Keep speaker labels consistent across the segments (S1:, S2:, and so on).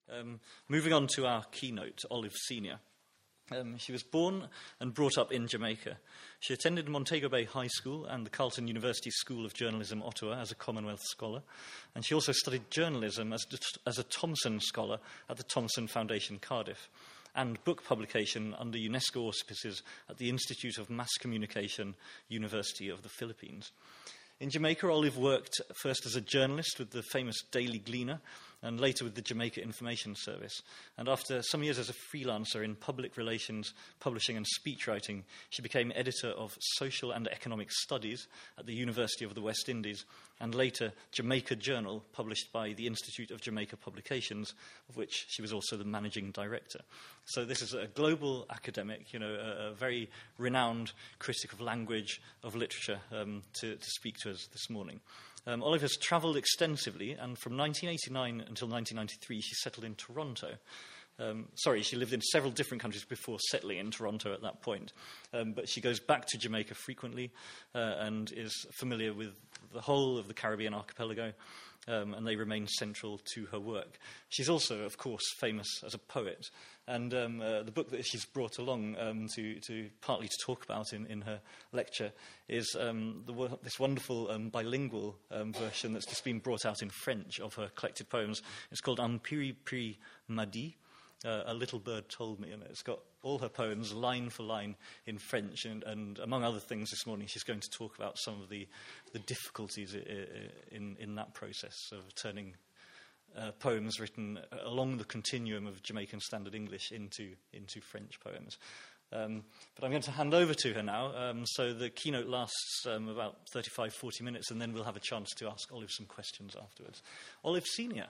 S1: Moving on to our keynote, Olive Senior. She was born and brought up in Jamaica. She attended Montego Bay High School and the Carleton University School of Journalism, Ottawa, as a Commonwealth Scholar. And she also studied journalism as a Thomson Scholar at the Thomson Foundation, Cardiff, and book publication under UNESCO auspices at the Institute of Mass Communication, University of the Philippines. In Jamaica, Olive worked first as a journalist with the famous Daily Gleaner and later with the Jamaica Information Service. And after some years as a freelancer in public relations, publishing and speechwriting, she became editor of Social and Economic Studies at the University of the West Indies and later Jamaica Journal, published by the Institute of Jamaica Publications, of which she was also the managing director. So this is a global academic, a very renowned critic of language, of literature, to speak to us this morning. Olive has travelled extensively, and from 1989 until 1993, she settled in Toronto. She lived in several different countries before settling in Toronto at that point. But she goes back to Jamaica frequently and is familiar with the whole of the Caribbean archipelago, and they remain central to her work. She's also, of course, famous as a poet. And the book that she's brought along to partly to talk about in her lecture is this wonderful bilingual version that's just been brought out in French of her collected poems. It's called Un Piri Pri Madi, A Little Bird Told Me, and it's got all her poems line for line in French. And among other things this morning, she's going to talk about some of the difficulties in that process of turning poems written along the continuum of Jamaican Standard English into French poems. But I'm going to hand over to her now. So the keynote lasts about 35, 40 minutes, and then we'll have a chance to ask Olive some questions afterwards. Olive Senior.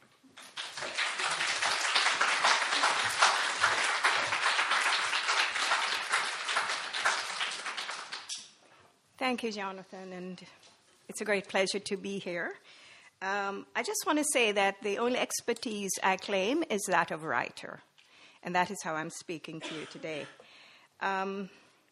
S2: Thank you, Jonathan, and it's a great pleasure to be here. I just want to say that the only expertise I claim is that of writer, and that is how I'm speaking to you today. I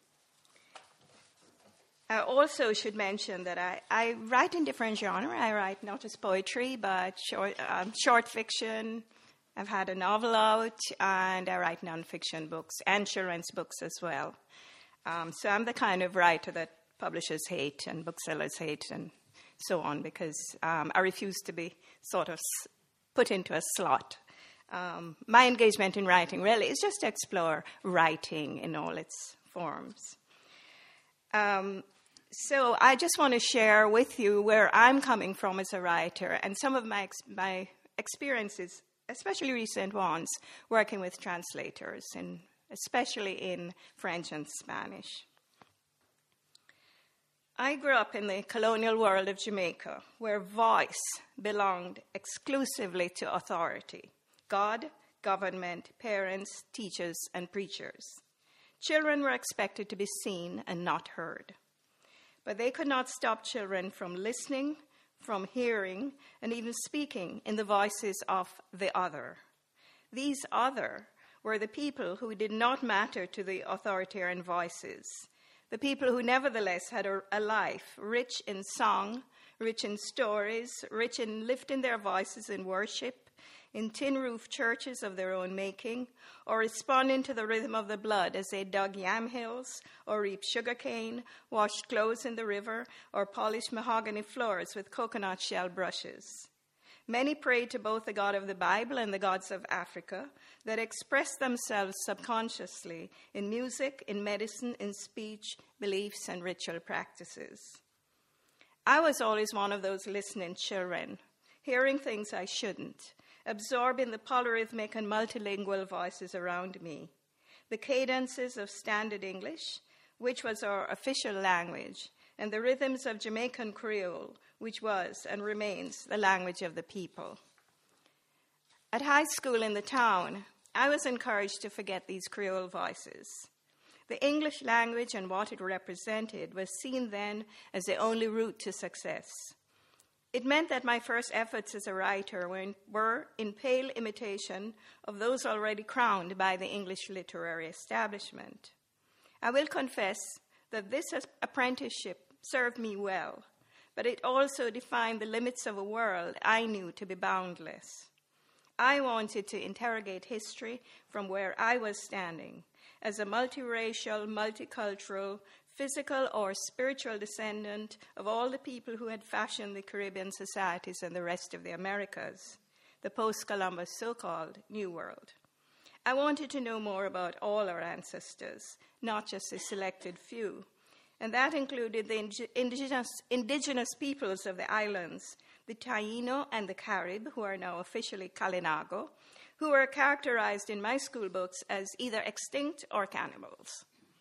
S2: also should mention that I write in different genres. I write not just poetry, but short fiction. I've had a novel out, and I write nonfiction books and children's books as well. So I'm the kind of writer that publishers hate and booksellers hate and so on, because I refuse to be sort of put into a slot. My engagement in writing really is just to explore writing in all its forms. So I just want to share with you where I'm coming from as a writer and some of my experiences, especially recent ones, working with translators, and especially in French and Spanish. I grew up in the colonial world of Jamaica, where voice belonged exclusively to authority: God, government, parents, teachers, and preachers. Children were expected to be seen and not heard. But they could not stop children from listening, from hearing, and even speaking in the voices of the other. These other were the people who did not matter to the authoritarian voices, the people who nevertheless had a life rich in song, rich in stories, rich in lifting their voices in worship, in tin-roof churches of their own making, or responding to the rhythm of the blood as they dug yam hills, or reaped sugarcane, washed clothes in the river, or polished mahogany floors with coconut shell brushes. Many prayed to both the God of the Bible and the gods of Africa that expressed themselves subconsciously in music, in medicine, in speech, beliefs, and ritual practices. I was always one of those listening children, hearing things I shouldn't, absorbing the polyrhythmic and multilingual voices around me, the cadences of Standard English, which was our official language, and the rhythms of Jamaican Creole, which was and remains the language of the people. At high school in the town, I was encouraged to forget these Creole voices. The English language and what it represented was seen then as the only route to success. It meant that my first efforts as a writer were in pale imitation of those already crowned by the English literary establishment. I will confess that this apprenticeship served me well, but it also defined the limits of a world I knew to be boundless. I wanted to interrogate history from where I was standing, as a multiracial, multicultural, physical or spiritual descendant of all the people who had fashioned the Caribbean societies and the rest of the Americas, the post-Columbus so-called New World. I wanted to know more about all our ancestors, not just a selected few, and that included the indigenous peoples of the islands, the Taino and the Carib, who are now officially Kalinago, who were characterized in my school books as either extinct or cannibals.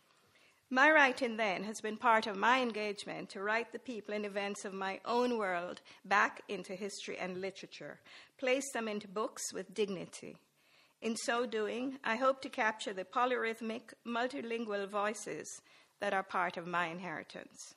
S2: My writing then has been part of my engagement to write the people and events of my own world back into history and literature, place them into books with dignity. In so doing, I hope to capture the polyrhythmic, multilingual voices that are part of my inheritance.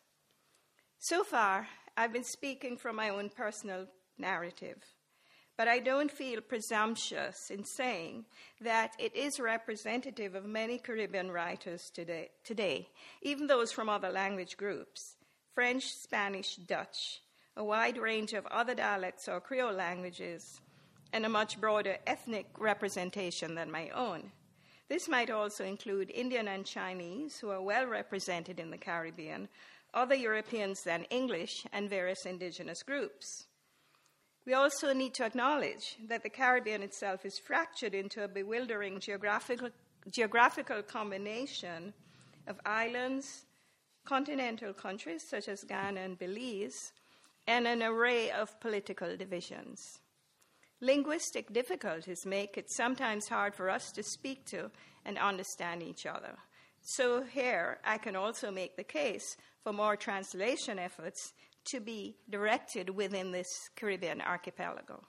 S2: So far, I've been speaking from my own personal narrative, but I don't feel presumptuous in saying that it is representative of many Caribbean writers today, even those from other language groups, French, Spanish, Dutch, a wide range of other dialects or Creole languages, and a much broader ethnic representation than my own. This might also include Indian and Chinese, who are well represented in the Caribbean, other Europeans than English, and various indigenous groups. We also need to acknowledge that the Caribbean itself is fractured into a bewildering geographical combination of islands, continental countries such as Ghana and Belize, and an array of political divisions. Linguistic difficulties make it sometimes hard for us to speak to and understand each other. So here, I can also make the case for more translation efforts to be directed within this Caribbean archipelago.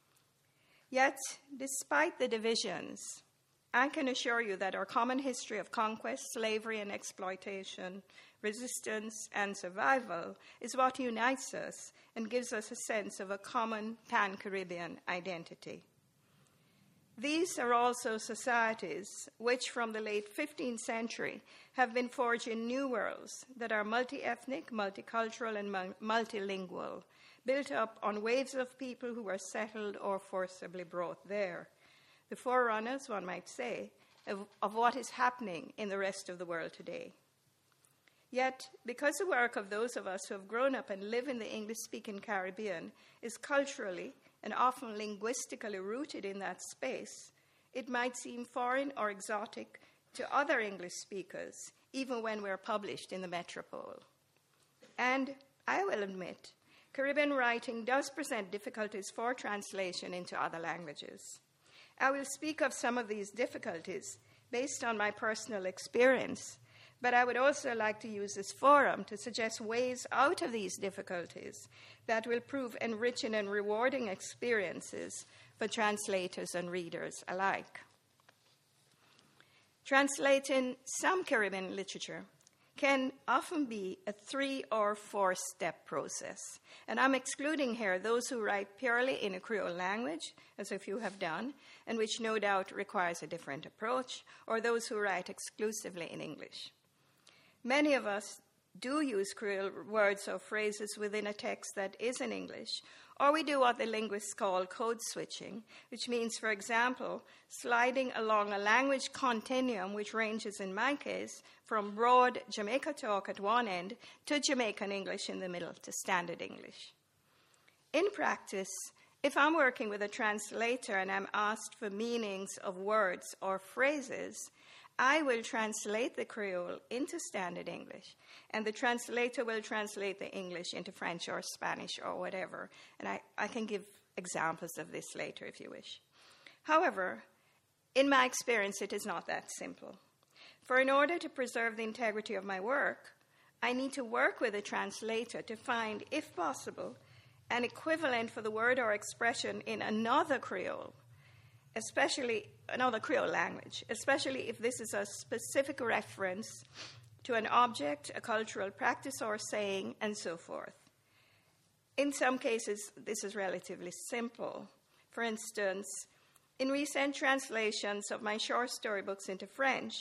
S2: Yet, despite the divisions, I can assure you that our common history of conquest, slavery, and exploitation, resistance, and survival is what unites us and gives us a sense of a common pan-Caribbean identity. These are also societies which, from the late 15th century, have been forging new worlds that are multi-ethnic, multicultural, and multilingual, built up on waves of people who were settled or forcibly brought there. The forerunners, one might say, of what is happening in the rest of the world today. Yet, because the work of those of us who have grown up and live in the English-speaking Caribbean is culturally and often linguistically rooted in that space, it might seem foreign or exotic to other English speakers, even when we're published in the metropole. And I will admit, Caribbean writing does present difficulties for translation into other languages. I will speak of some of these difficulties based on my personal experience, but I would also like to use this forum to suggest ways out of these difficulties that will prove enriching and rewarding experiences for translators and readers alike. Translating some Caribbean literature can often be a 3 or 4-step process. And I'm excluding here those who write purely in a Creole language, as a few have done, and which no doubt requires a different approach, or those who write exclusively in English. Many of us do use Creole words or phrases within a text that is in English, or we do what the linguists call code switching, which means, for example, sliding along a language continuum which ranges, in my case, from broad Jamaica talk at one end to Jamaican English in the middle to Standard English. In practice, if I'm working with a translator and I'm asked for meanings of words or phrases, I will translate the Creole into Standard English, and the translator will translate the English into French or Spanish or whatever. And I can give examples of this later if you wish. However, in my experience, it is not that simple. For in order to preserve the integrity of my work, I need to work with a translator to find, if possible, an equivalent for the word or expression in another Creole, especially another Creole language, especially if this is a specific reference to an object, a cultural practice or saying, and so forth. In some cases, this is relatively simple. For instance, in recent translations of my short storybooks into French,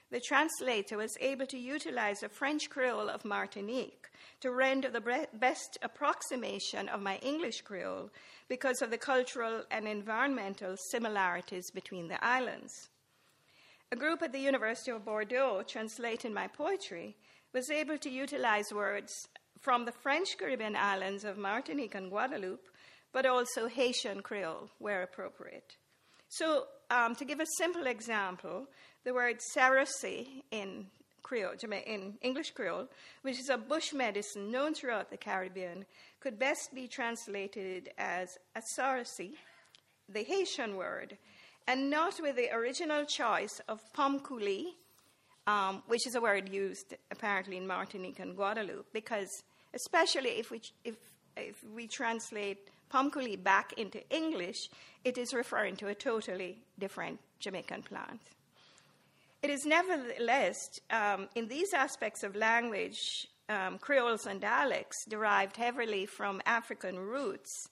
S2: the translator was able to utilize the French Creole of Martinique to render the best approximation of my English Creole because of the cultural and environmental similarities between the islands. A group at the University of Bordeaux translating my poetry was able to utilize words from the French Caribbean islands of Martinique and Guadeloupe, but also Haitian Creole where appropriate. So, to give a simple example, the word cerasee in Creole, in English Creole, which is a bush medicine known throughout the Caribbean, could best be translated as asarasi, the Haitian word, and not with the original choice of pomcouli, which is a word used apparently in Martinique and Guadeloupe, because especially if we translate pomcouli back into English, it is referring to a totally different Jamaican plant. It is nevertheless, in these aspects of language, Creoles and dialects derived heavily from African roots,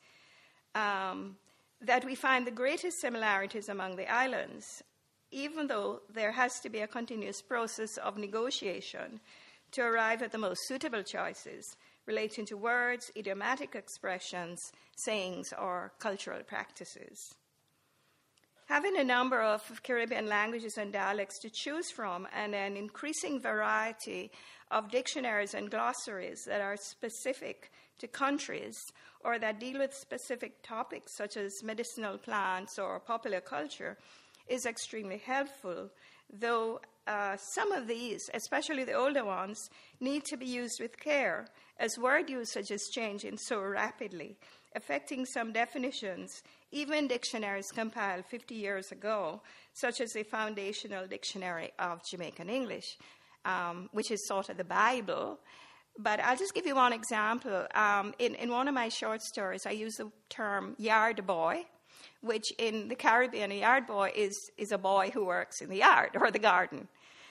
S2: that we find the greatest similarities among the islands, even though there has to be a continuous process of negotiation to arrive at the most suitable choices relating to words, idiomatic expressions, sayings, or cultural practices. Having a number of Caribbean languages and dialects to choose from and an increasing variety of dictionaries and glossaries that are specific to countries or that deal with specific topics such as medicinal plants or popular culture is extremely helpful, though some of these, especially the older ones, need to be used with care as word usage is changing so rapidly, affecting some definitions, even dictionaries compiled 50 years ago, such as the Foundational Dictionary of Jamaican English, which is sort of the Bible. But I'll just give you one example. In one of my short stories, I use the term yard boy, which in the Caribbean, a yard boy is a boy who works in the yard or the garden.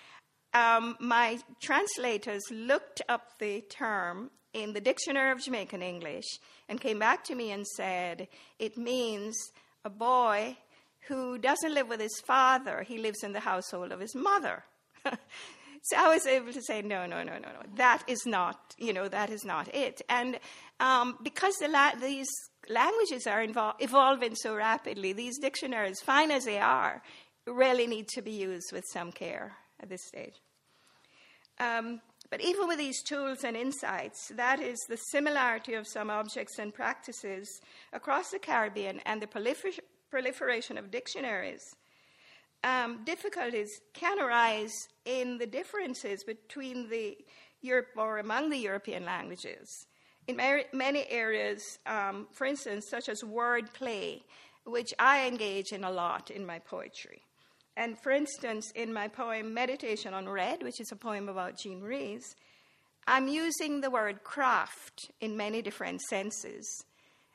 S2: My translators looked up the term in the Dictionary of Jamaican English and came back to me and said, it means a boy who doesn't live with his father, he lives in the household of his mother. So I was able to say, no, that is not it. And because these languages are evolving so rapidly, these dictionaries, fine as they are, really need to be used with some care at this stage. But even with these tools and insights, that is the similarity of some objects and practices across the Caribbean and the proliferation of dictionaries, difficulties can arise in the differences between among the European languages. In many areas, for instance, such as wordplay, which I engage in a lot in my poetry. And for instance, in my poem Meditation on Red, which is a poem about Jean Rhys, I'm using the word craft in many different senses,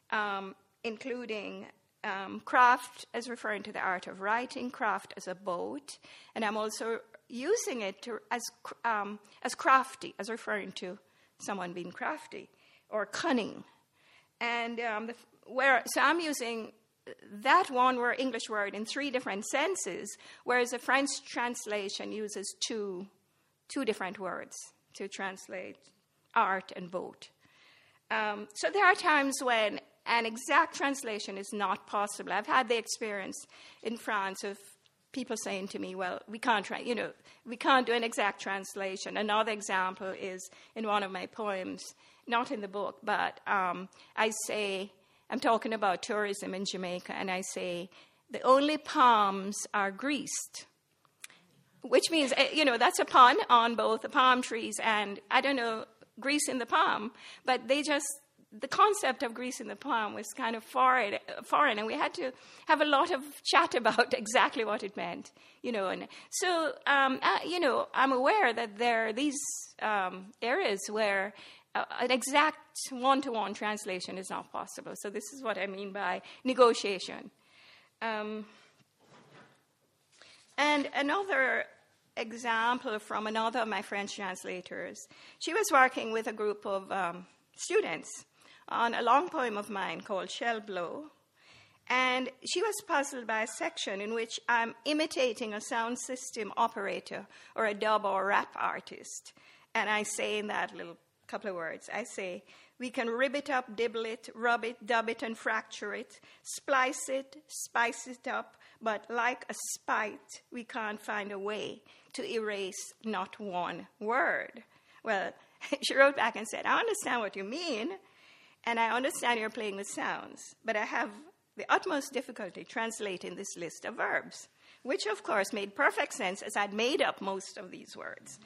S2: including craft as referring to the art of writing, craft as a boat, and I'm also using it as crafty, as referring to someone being crafty or cunning. And so I'm using that one word, English word, in three different senses, whereas the French translation uses two different words to translate art and boat. So there are times when an exact translation is not possible. I've had the experience in France of people saying to me, well, we can't do an exact translation. Another example is in one of my poems, not in the book, but I say, I'm talking about tourism in Jamaica, and I say, the only palms are greased, which means, that's a pun on both the palm trees and, grease in the palm, but the concept of grease in the palm was kind of foreign, and we had to have a lot of chat about exactly what it meant, and so, I'm aware that there are these areas where an exact one-to-one translation is not possible. So this is what I mean by negotiation. And another example from another of my French translators, she was working with a group of students on a long poem of mine called Shell Blow. And she was puzzled by a section in which I'm imitating a sound system operator or a dub or rap artist. And I say in that little couple of words, I say, we can rib it up, dibble it, rub it, dub it, and fracture it, splice it, spice it up, but like a spite, we can't find a way to erase not one word. Well, she wrote back and said, I understand what you mean, and I understand you're playing with sounds, but I have the utmost difficulty translating this list of verbs, which of course made perfect sense as I'd made up most of these words.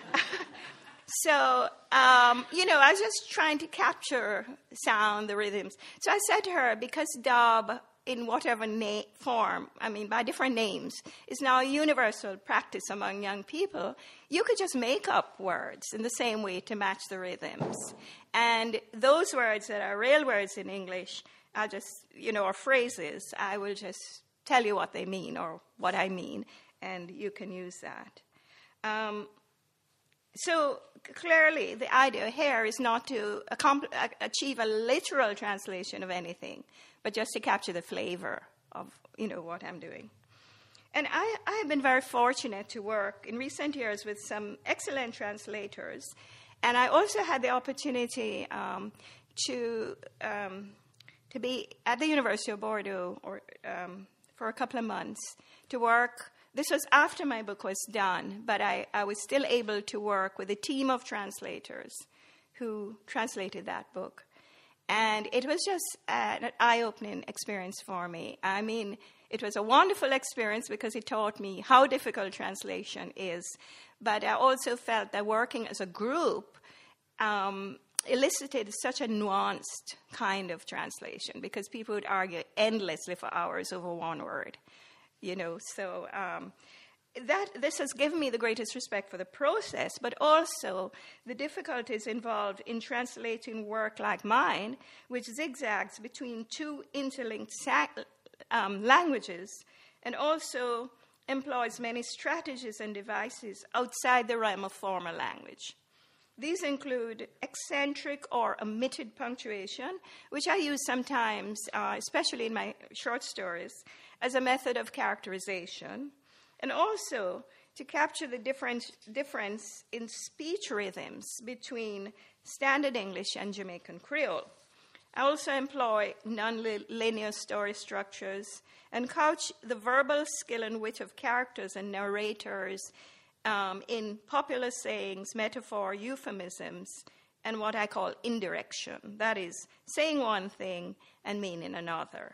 S2: So, I was just trying to capture sound, the rhythms. So I said to her, because dub, in whatever form, by different names, is now a universal practice among young people, you could just make up words in the same way to match the rhythms. And those words that are real words in English, I'll just, or phrases, I will just tell you what they mean or what I mean, and you can use that. So clearly, the idea here is not to achieve a literal translation of anything, but just to capture the flavor of, what I'm doing. And I have been very fortunate to work in recent years with some excellent translators, and I also had the opportunity to be at the University of Bordeaux for a couple of months to work. This was after my book was done, but I was still able to work with a team of translators who translated that book. And it was just an eye-opening experience for me. It was a wonderful experience because it taught me how difficult translation is. But I also felt that working as a group elicited such a nuanced kind of translation because people would argue endlessly for hours over one word. This has given me the greatest respect for the process, but also the difficulties involved in translating work like mine, which zigzags between two interlinked languages, and also employs many strategies and devices outside the realm of formal language. These include eccentric or omitted punctuation, which I use sometimes, especially in my short stories, as a method of characterization, and also to capture the difference in speech rhythms between Standard English and Jamaican Creole. I also employ non-linear story structures and couch the verbal skill and wit of characters and narrators in popular sayings, metaphor, euphemisms, and what I call indirection. That is, saying one thing and meaning another.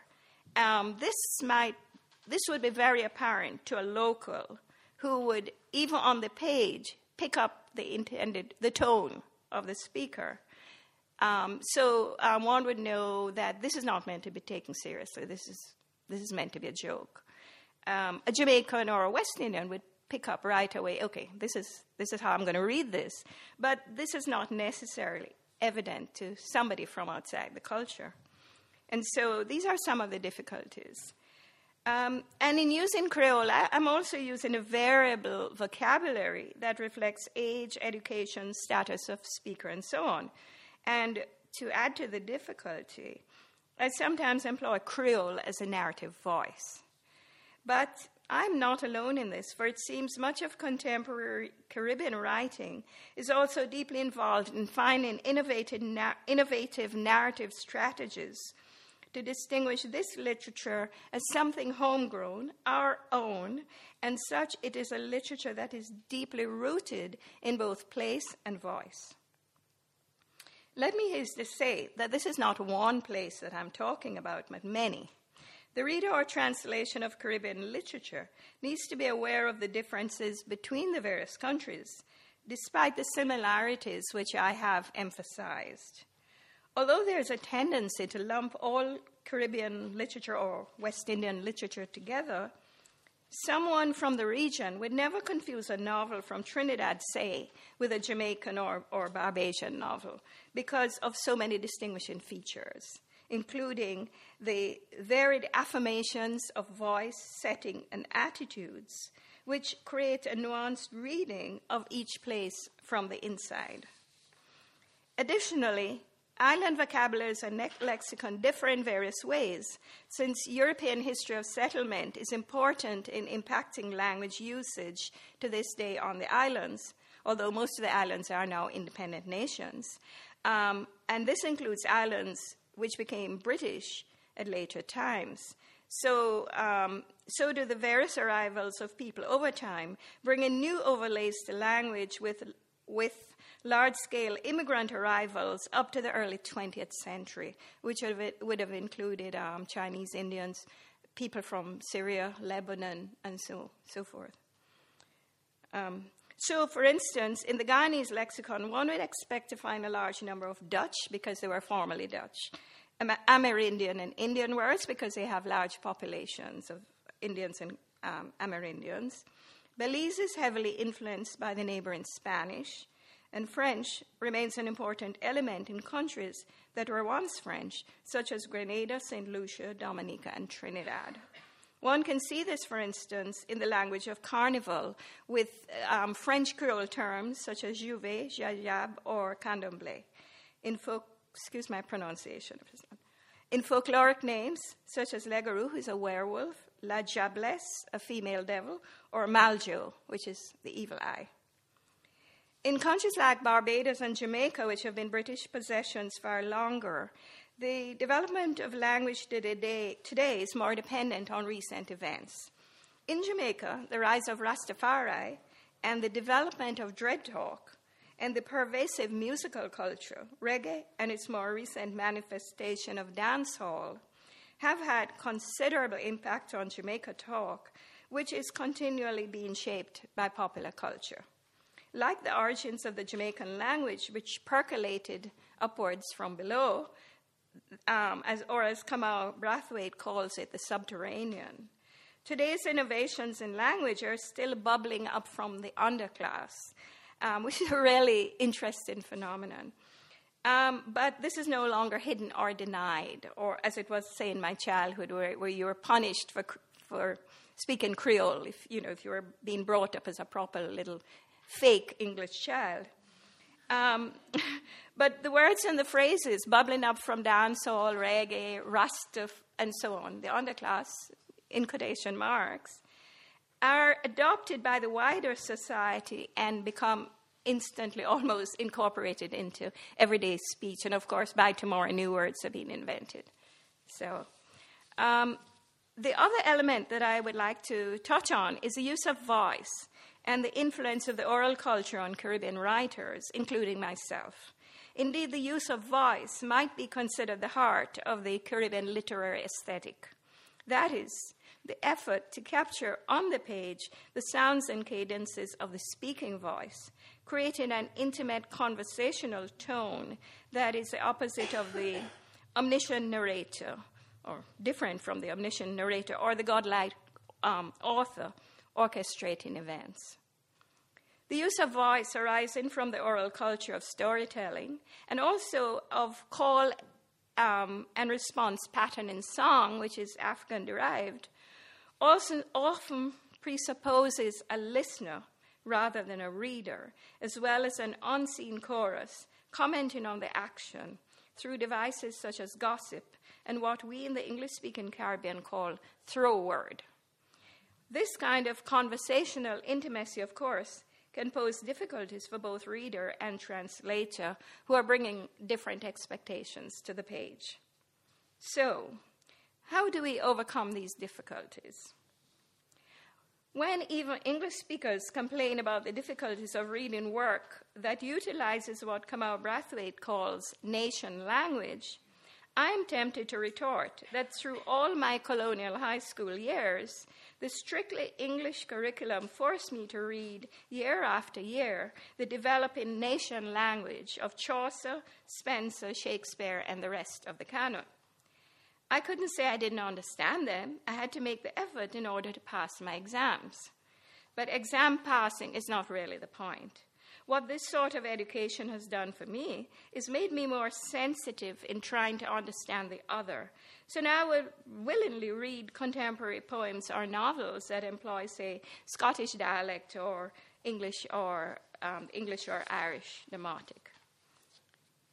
S2: This would be very apparent to a local who would, even on the page, pick up the tone of the speaker. So one would know that this is not meant to be taken seriously. This is meant to be a joke. A Jamaican or a West Indian would pick up right away, okay, this is how I'm going to read this. But this is not necessarily evident to somebody from outside the culture. And so these are some of the difficulties. And in using Creole, I'm also using a variable vocabulary that reflects age, education, status of speaker, and so on. And to add to the difficulty, I sometimes employ Creole as a narrative voice. But I'm not alone in this, for it seems much of contemporary Caribbean writing is also deeply involved in finding innovative narrative strategies to distinguish this literature as something homegrown, our own, and such it is a literature that is deeply rooted in both place and voice. Let me hasten to say that this is not one place that I'm talking about, but many. The reader or translation of Caribbean literature needs to be aware of the differences between the various countries, despite the similarities which I have emphasized. Although there's a tendency to lump all Caribbean literature or West Indian literature together, someone from the region would never confuse a novel from Trinidad, say, with a Jamaican or Barbadian novel because of so many distinguishing features, including the varied affirmations of voice, setting, and attitudes, which create a nuanced reading of each place from the inside. Additionally, Island vocabularies and lexicon differ in various ways, since European history of settlement is important in impacting language usage to this day on the islands, although most of the islands are now independent nations. And this includes islands which became British at later times. So do the various arrivals of people over time, bringing new overlays to language with large-scale immigrant arrivals up to the early 20th century, which would have included Chinese Indians, people from Syria, Lebanon, and so forth. So, for instance, in the Guyanese lexicon, one would expect to find a large number of Dutch, because they were formerly Dutch, Amerindian and Indian words, because they have large populations of Indians and Amerindians. Belize is heavily influenced by the neighboring Spanish, and French remains an important element in countries that were once French, such as Grenada, St. Lucia, Dominica, and Trinidad. One can see this, for instance, in the language of Carnival, with French Creole terms such as Juvet, Jajab, or Candomblé. Excuse my pronunciation. In folkloric names, such as Legarou, who is a werewolf, La Diablesse, a female devil, or Maljo, which is the evil eye. In countries like Barbados and Jamaica, which have been British possessions far longer, the development of language today is more dependent on recent events. In Jamaica, the rise of Rastafari and the development of dread talk and the pervasive musical culture, reggae, and its more recent manifestation of dancehall, have had considerable impact on Jamaica talk, which is continually being shaped by popular culture. Like the origins of the Jamaican language, which percolated upwards from below, as Kamau Brathwaite calls it, the subterranean. Today's innovations in language are still bubbling up from the underclass, which is a really interesting phenomenon. But this is no longer hidden or denied, or as it was, say, in my childhood, where you were punished for speaking Creole if you were being brought up as a proper little fake English child. But the words and the phrases bubbling up from dancehall, reggae, Rasta, and so on, the underclass, in quotation marks, are adopted by the wider society and become instantly almost incorporated into everyday speech. And of course, by tomorrow, new words are being invented. So the other element that I would like to touch on is the use of voice and the influence of the oral culture on Caribbean writers, including myself. Indeed, the use of voice might be considered the heart of the Caribbean literary aesthetic. That is, the effort to capture on the page the sounds and cadences of the speaking voice, creating an intimate conversational tone that is the opposite of the omniscient narrator, or different from the omniscient narrator, or the godlike author orchestrating events. The use of voice arising from the oral culture of storytelling and also of call and response pattern in song, which is African-derived, also often presupposes a listener rather than a reader, as well as an unseen chorus commenting on the action through devices such as gossip and what we in the English-speaking Caribbean call throw word. This kind of conversational intimacy, of course, can pose difficulties for both reader and translator who are bringing different expectations to the page. So, how do we overcome these difficulties? When even English speakers complain about the difficulties of reading work that utilizes what Kamau Brathwaite calls nation language, I'm tempted to retort that through all my colonial high school years, the strictly English curriculum forced me to read year after year the developing nation language of Chaucer, Spenser, Shakespeare, and the rest of the canon. I couldn't say I didn't understand them. I had to make the effort in order to pass my exams. But exam passing is not really the point. What this sort of education has done for me is made me more sensitive in trying to understand the other. So now I would willingly read contemporary poems or novels that employ, say, Scottish dialect or English or Irish demotic.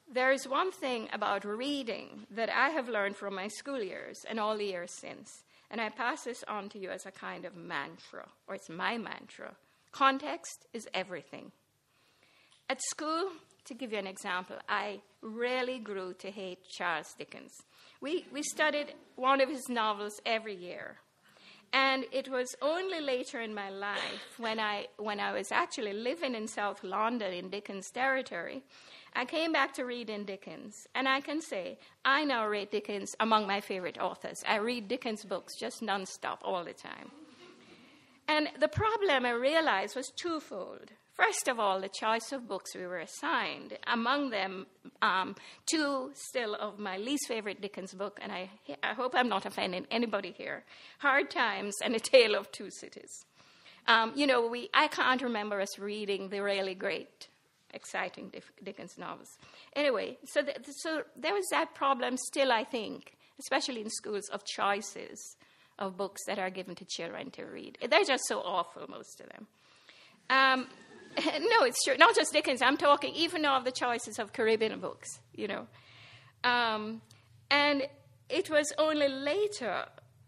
S2: there is one thing about reading that I have learned from my school years and all the years since, and I pass this on to you as a kind of mantra, or it's my mantra. Context is everything. At school, to give you an example, I really grew to hate Charles Dickens. We studied one of his novels every year. And it was only later in my life, when I was actually living in South London in Dickens territory, I came back to reading Dickens. And I can say, I now rate Dickens among my favorite authors. I read Dickens books just nonstop all the time. And the problem I realized was twofold. First of all, the choice of books we were assigned, among them two still of my least favorite Dickens book, and I hope I'm not offending anybody here, Hard Times and A Tale of Two Cities. I can't remember us reading the really great, exciting Dickens novels. Anyway, so there was that problem still, I think, especially in schools, of choices of books that are given to children to read. They're just so awful, most of them. No, it's true. Not just Dickens. I'm talking even of the choices of Caribbean books, And it was only later.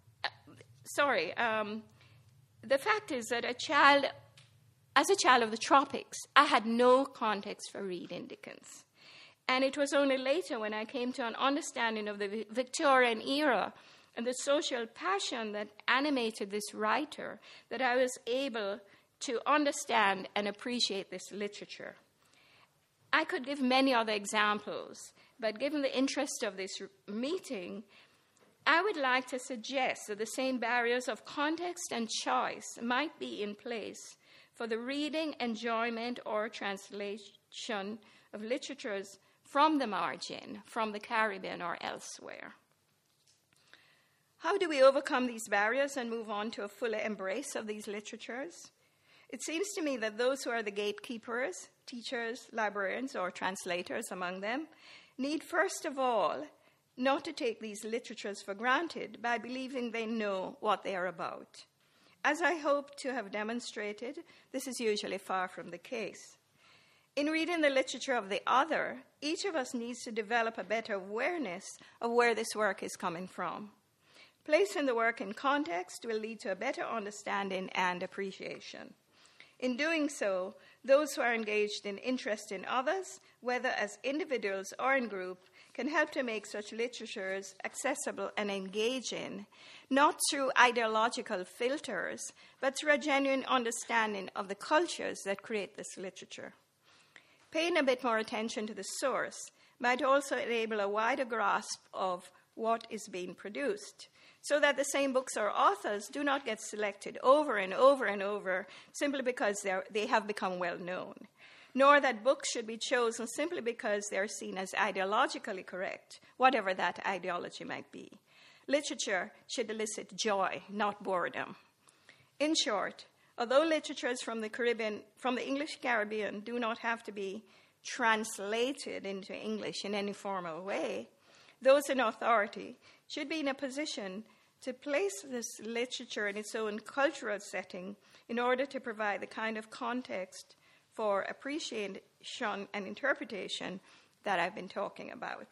S2: The fact is that as a child of the tropics, I had no context for reading Dickens. And it was only later when I came to an understanding of the Victorian era and the social passion that animated this writer that I was able to understand and appreciate this literature. I could give many other examples, but given the interest of this meeting, I would like to suggest that the same barriers of context and choice might be in place for the reading, enjoyment, or translation of literatures from the margin, from the Caribbean or elsewhere. How do we overcome these barriers and move on to a fuller embrace of these literatures? It seems to me that those who are the gatekeepers, teachers, librarians, or translators among them, need first of all not to take these literatures for granted by believing they know what they are about. As I hope to have demonstrated, this is usually far from the case. In reading the literature of the other, each of us needs to develop a better awareness of where this work is coming from. Placing the work in context will lead to a better understanding and appreciation. In doing so, those who are engaged in interest in others, whether as individuals or in group, can help to make such literatures accessible and engaging, not through ideological filters, but through a genuine understanding of the cultures that create this literature. Paying a bit more attention to the source might also enable a wider grasp of what is being produced, so that the same books or authors do not get selected over and over and over simply because they have become well known, nor that books should be chosen simply because they are seen as ideologically correct, whatever that ideology might be. Literature should elicit joy, not boredom. In short, although literatures from the English Caribbean do not have to be translated into English in any formal way, those in authority should be in a position to place this literature in its own cultural setting in order to provide the kind of context for appreciation and interpretation that I've been talking about.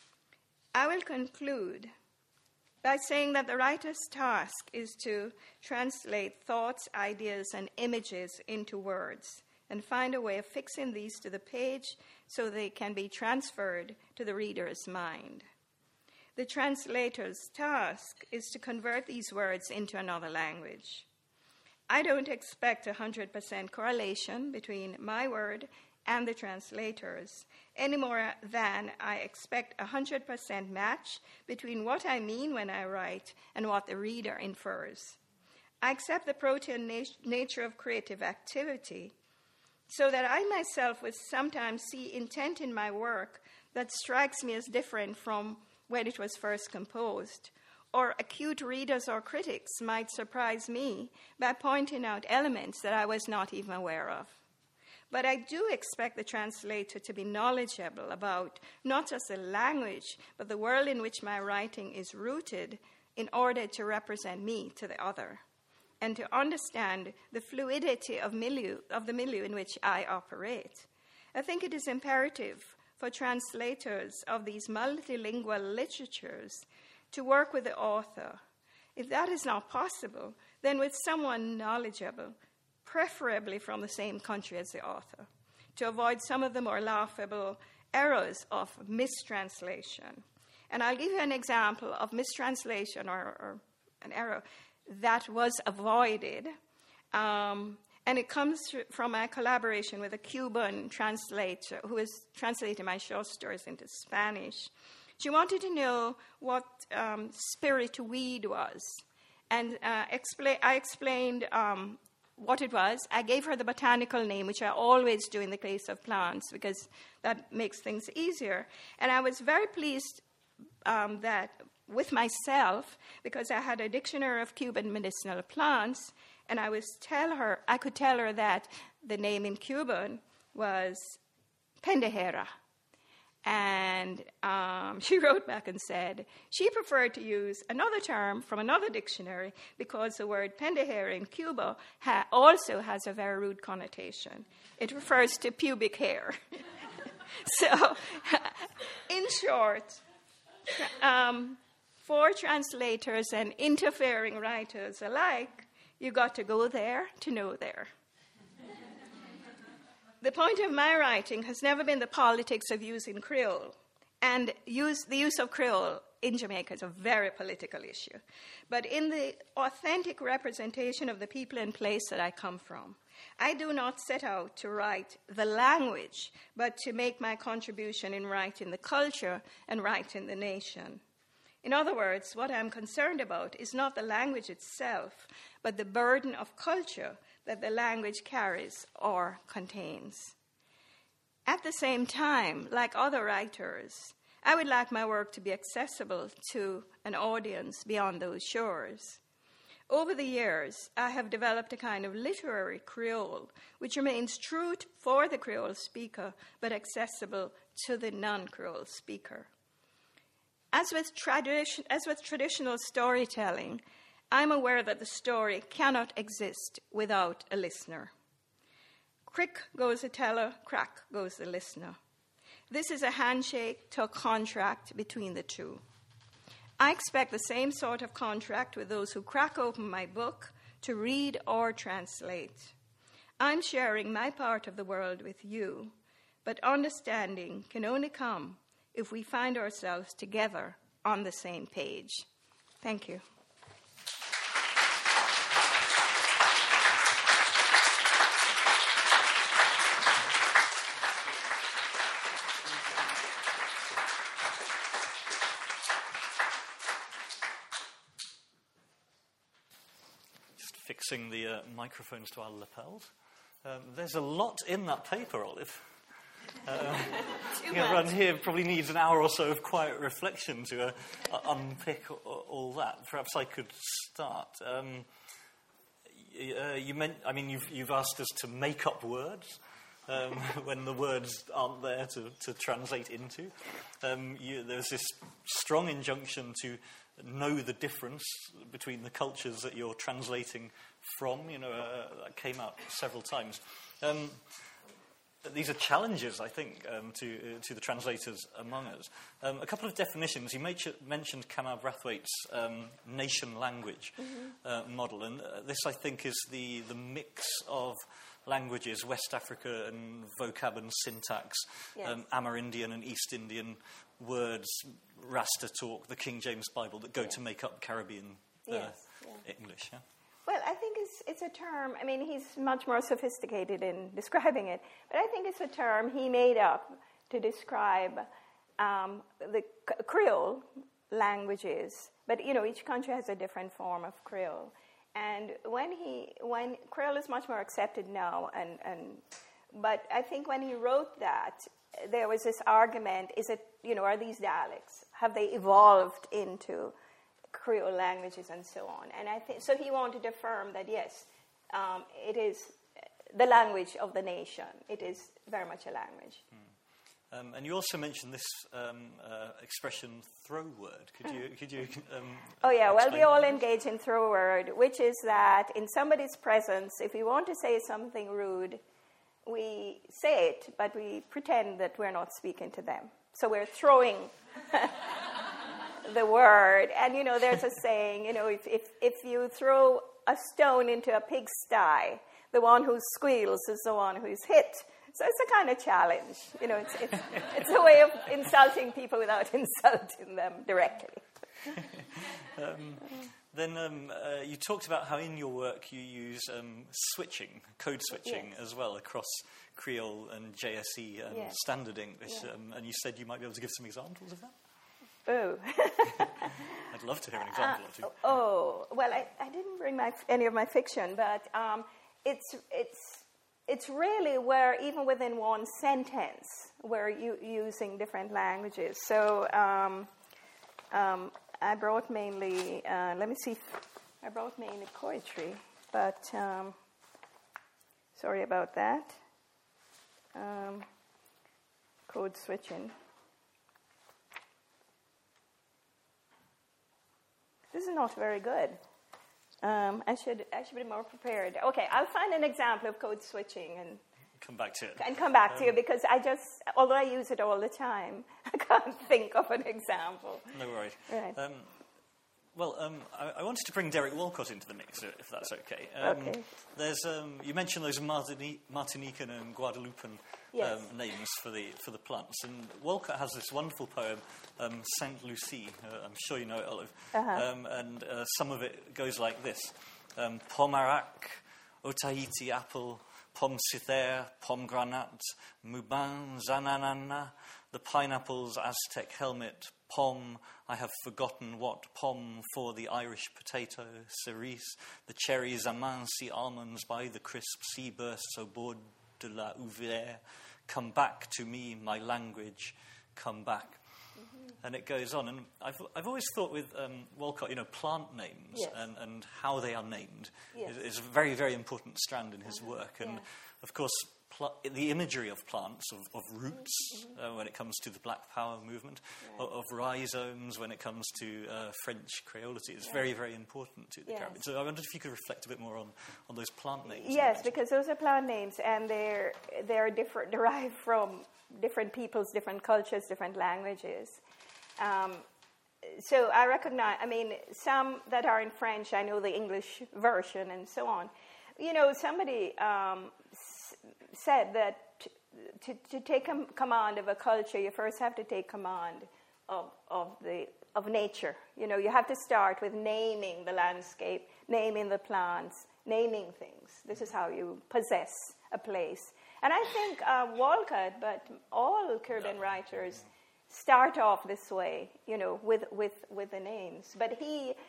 S2: I will conclude by saying that the writer's task is to translate thoughts, ideas, and images into words and find a way of fixing these to the page so they can be transferred to the reader's mind. The translator's task is to convert these words into another language. I don't expect 100% correlation between my word and the translator's, any more than I expect 100% match between what I mean when I write and what the reader infers. I accept the protean nature of creative activity so that I myself would sometimes see intent in my work that strikes me as different from when it was first composed, or acute readers or critics might surprise me by pointing out elements that I was not even aware of. But I do expect the translator to be knowledgeable about not just the language, but the world in which my writing is rooted in order to represent me to the other, and to understand the fluidity of the milieu in which I operate. I think it is imperative for translators of these multilingual literatures to work with the author. If that is not possible, then with someone knowledgeable, preferably from the same country as the author, to avoid some of the more laughable errors of mistranslation. And I'll give you an example of mistranslation or an error that was avoided. And it comes from my collaboration with a Cuban translator who is translating my short stories into Spanish. She wanted to know what spirit weed was. And I explained what it was. I gave her the botanical name, which I always do in the case of plants, because that makes things easier. And I was very pleased that with myself, because I had a dictionary of Cuban medicinal plants, and I could tell her that the name in Cuban was pendejera. And she wrote back and said she preferred to use another term from another dictionary because the word pendejera in Cuba also has a very rude connotation. It refers to pubic hair. So, in short, for translators and interfering writers alike, you got to go there to know there. The point of my writing has never been the politics of using Creole. And the use of Creole in Jamaica is a very political issue. But in the authentic representation of the people and place that I come from, I do not set out to write the language, but to make my contribution in writing the culture and writing the nation. In other words, what I'm concerned about is not the language itself, but the burden of culture that the language carries or contains. At the same time, like other writers, I would like my work to be accessible to an audience beyond those shores. Over the years, I have developed a kind of literary Creole, which remains true for the Creole speaker, but accessible to the non-Creole speaker. As with traditional storytelling, I'm aware that the story cannot exist without a listener. Crick goes the teller, crack goes the listener. This is a handshake to a contract between the two. I expect the same sort of contract with those who crack open my book to read or translate. I'm sharing my part of the world with you, but understanding can only come if we find ourselves together on the same page. Thank you.
S1: Just fixing the microphones to our lapels. There's a lot in that paper, Olive. Everyone here probably needs an hour or so of quiet reflection to unpick all that. Perhaps I could start. You've asked us to make up words when the words aren't there to translate into. There's this strong injunction to know the difference between the cultures that you're translating from. That came out several times. These are challenges, I think, to the translators among us. A couple of definitions. You mentioned Kamau Brathwaite's nation language model, and this, I think, is the mix of languages, West Africa and vocab and syntax, yes. Amerindian and East Indian words, Rasta talk, the King James Bible that go to make up Caribbean English. Yeah?
S2: Well, I think it's a term, he's much more sophisticated in describing it, but I think it's a term he made up to describe the Creole languages. But, each country has a different form of Creole. And when Creole is much more accepted now, but I think when he wrote that, there was this argument, are these dialects? Have they evolved into Creole languages and so on? And I think so. He wanted to affirm that yes, it is the language of the nation. It is very much a language.
S1: And you also mentioned this expression "throw word." Could you?
S2: Oh yeah. Well, we all engage in throw word, which is that in somebody's presence, if we want to say something rude, we say it, but we pretend that we're not speaking to them. So we're throwing the word. And, there's a saying, if you throw a stone into a pigsty, the one who squeals is the one who's hit. So it's a kind of challenge. It's a way of insulting people without insulting them directly.
S1: Then you talked about how in your work you use code switching as well across Creole and JSE and Standard English. And you said you might be able to give some examples of that?
S2: Oh.
S1: I'd love to hear an example or two.
S2: Well, I didn't bring any of my fiction, but it's really where, even within one sentence, we're using different languages. So I brought mainly, I brought mainly poetry, but sorry about that. Code switching. This is not very good. I should be more prepared. Okay, I'll find an example of code switching and
S1: come back to it.
S2: And come back to you, because although I use it all the time, I can't think of an example.
S1: No worries.
S2: Right.
S1: I wanted to bring Derek Walcott into the mix, if that's okay.
S2: Okay.
S1: There's you mentioned those Martinican and Guadeloupean names for the plants, and Walcott has this wonderful poem, Saint Lucie. I'm sure you know it, Olive. And some of it goes like this: Pomarac, Otaheite apple, Pomme Cither, Pomegranate, Moubin, Zananana, the pineapple's Aztec helmet, Pomme, I have forgotten what, Pomme for the Irish potato, cerise, the cherries, Amansi almonds by the crisp sea bursts au bord de la Ouvrière, come back to me, my language, come back. Mm-hmm. And it goes on. And I've always thought with Walcott, plant names and how they are named is a very, very important strand in his work. And, of course, the imagery of plants, of roots, when it comes to the Black Power movement, of rhizomes when it comes to French creolity, is very, very important to the Caribbean. So I wondered if you could reflect a bit more on those plant names.
S2: Yes, because those are plant names, and they're different, derived from different peoples, different cultures, different languages. So I recognize, some that are in French, I know the English version and so on. Somebody said that to take command of a culture, you first have to take command of nature. You have to start with naming the landscape, naming the plants, naming things. This is how you possess a place. And I think Walcott, but all Caribbean writers start off this way, with the names. But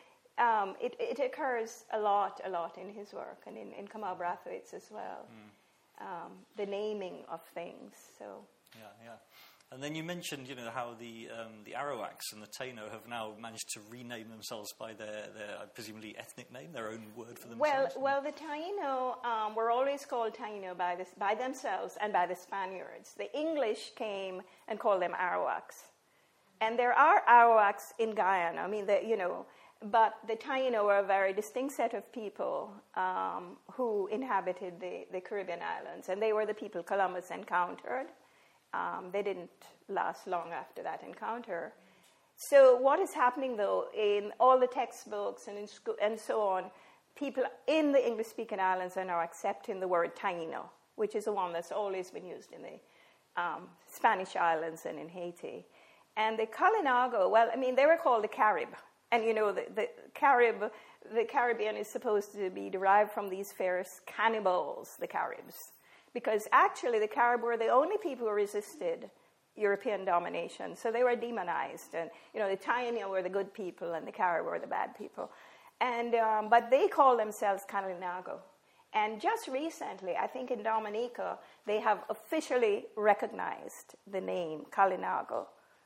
S2: it occurs a lot in his work, and in Kamal Brathwaite's as well. The naming of things. So.
S1: Yeah. And then you mentioned, how the Arawaks and the Taino have now managed to rename themselves by their presumably ethnic name, their own word for themselves.
S2: Well, the Taino were always called Taino by themselves and by the Spaniards. The English came and called them Arawaks, and there are Arawaks in Guyana. But the Taino were a very distinct set of people who inhabited the Caribbean islands, and they were the people Columbus encountered. They didn't last long after that encounter. So what is happening, though, in all the textbooks and in school and so on, people in the English-speaking islands are now accepting the word Taino, which is the one that's always been used in the Spanish islands and in Haiti. And the Kalinago, they were called the Carib. And, the Caribbean is supposed to be derived from these fierce cannibals, the Caribs. Because actually the Carib were the only people who resisted European domination. So they were demonized. And, the Taino were the good people and the Carib were the bad people. And but they call themselves Kalinago. And just recently, I think in Dominica, they have officially recognized the name Kalinago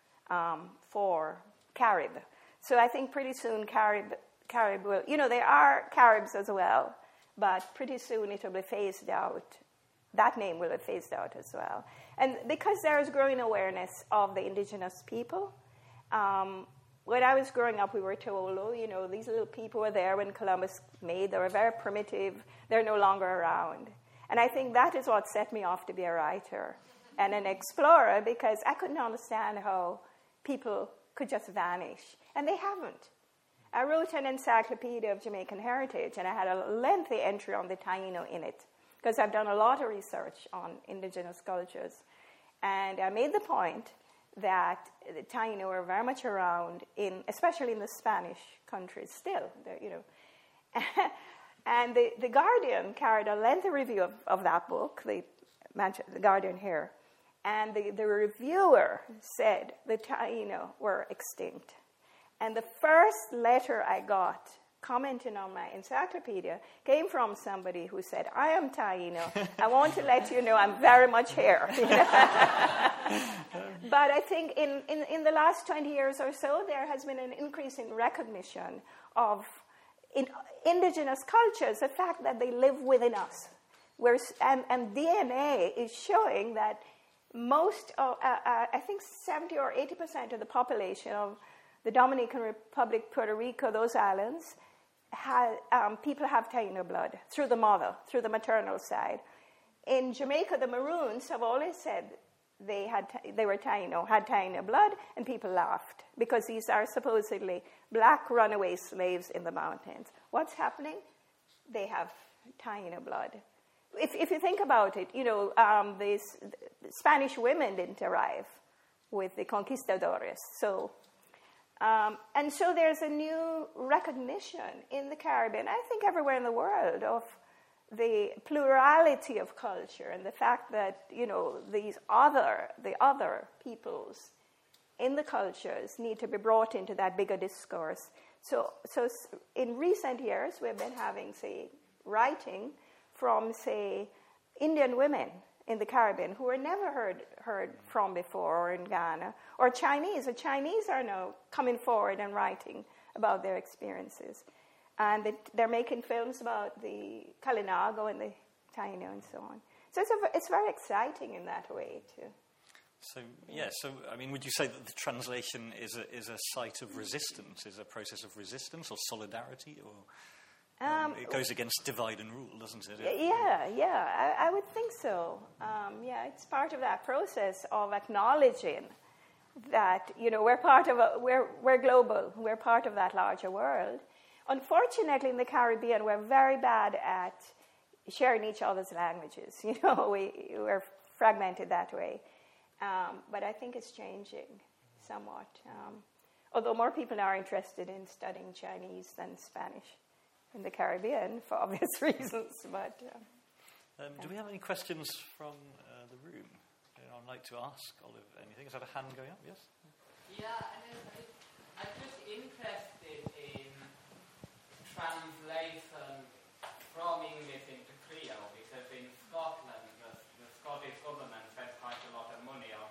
S2: for Carib. So I think pretty soon Carib will, there are Caribs as well, but pretty soon it will be phased out. That name will be phased out as well. And because there is growing awareness of the indigenous people, when I was growing up, we were told, these little people were there when Columbus made. They were very primitive. They're no longer around. And I think that is what set me off to be a writer and an explorer, because I couldn't understand how people could just vanish. And they haven't. I wrote an encyclopedia of Jamaican heritage, and I had a lengthy entry on the Taino in it, because I've done a lot of research on indigenous cultures. And I made the point that the Taino were very much around, especially in the Spanish countries still, you know. And the Guardian carried a lengthy review of that book, the Guardian here. And the reviewer said the Taino were extinct. And the first letter I got commenting on my encyclopedia came from somebody who said, I am Taino. I want to let you know I'm very much here. But I think in the last 20 years or so, there has been an increase in recognition of indigenous cultures, the fact that they live within us. And DNA is showing that most of, I think 70 or 80% of the population of the Dominican Republic, Puerto Rico, those islands, people have Taino blood through the mother, through the maternal side. In Jamaica, the Maroons have always said they were Taino, had Taino blood, and people laughed because these are supposedly black runaway slaves in the mountains. What's happening? They have Taino blood. If you think about it, you know, the Spanish women didn't arrive with the conquistadores. So, and so there's a new recognition in the Caribbean, I think everywhere in the world, of the plurality of culture and the fact that, you know, the other peoples in the cultures need to be brought into that bigger discourse. So in recent years, we've been having, say, writing from, say, Indian women in the Caribbean who were never heard from before, or in Ghana, or Chinese. The Chinese are now coming forward and writing about their experiences. And they're making films about the Kalinago and the Taino and so on. So it's very exciting in that way, too.
S1: So, yeah, I mean, would you say that the translation is a site of resistance, is a process of resistance or solidarity, or it goes against divide and rule, doesn't it?
S2: Yeah, I would think so. Yeah, it's part of that process of acknowledging that, you know, we're global, we're part of that larger world. Unfortunately, in the Caribbean, we're very bad at sharing each other's languages. You know, we're fragmented that way. But I think it's changing somewhat. Although more people are interested in studying Chinese than Spanish in the Caribbean for obvious reasons. But
S1: do we have any questions from the room? I'd like to ask Olive anything. Is that a hand going up? Yes?
S3: Yeah, I'm just interested in translation from English into Creole, because in Scotland, the Scottish government spends quite a lot of money on,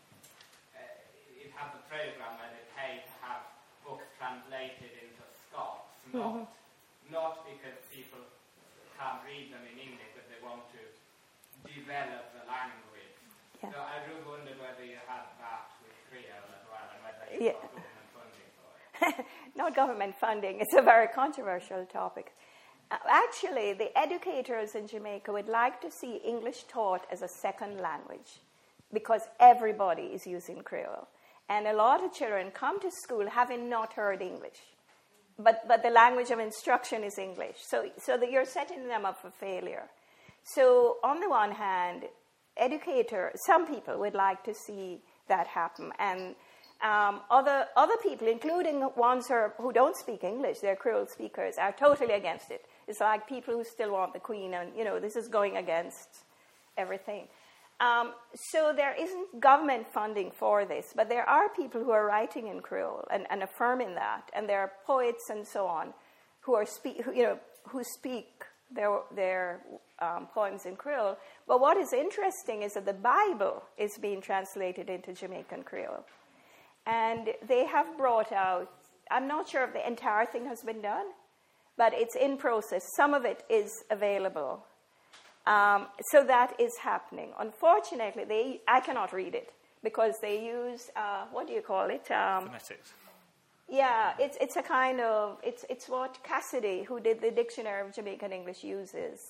S3: it has a programme where they pay to have books translated into Scots, not because people can't read them in English, but they want to develop the language. Yeah. So I just wondered whether you had that with Creole as well, and whether you got government funding for it.
S2: Not government funding. It's a very controversial topic. Actually, the educators in Jamaica would like to see English taught as a second language, because everybody is using Creole. And a lot of children come to school having not heard English. But the language of instruction is English. So that you're setting them up for failure. So on the one hand, some people would like to see that happen. And other people, including ones who don't speak English, they're Creole speakers, are totally against it. It's like people who still want the Queen, and, you know, this is going against everything. So there isn't government funding for this, but there are people who are writing in Creole and affirming that, and there are poets and so on who speak their poems in Creole. But what is interesting is that the Bible is being translated into Jamaican Creole. And they have brought out, I'm not sure if the entire thing has been done, but it's in process. Some of it is available. So that is happening. Unfortunately, I cannot read it because they use, what do you call it?
S1: Phonetics.
S2: Yeah, it's a kind of, it's what Cassidy, who did the Dictionary of Jamaican English, uses.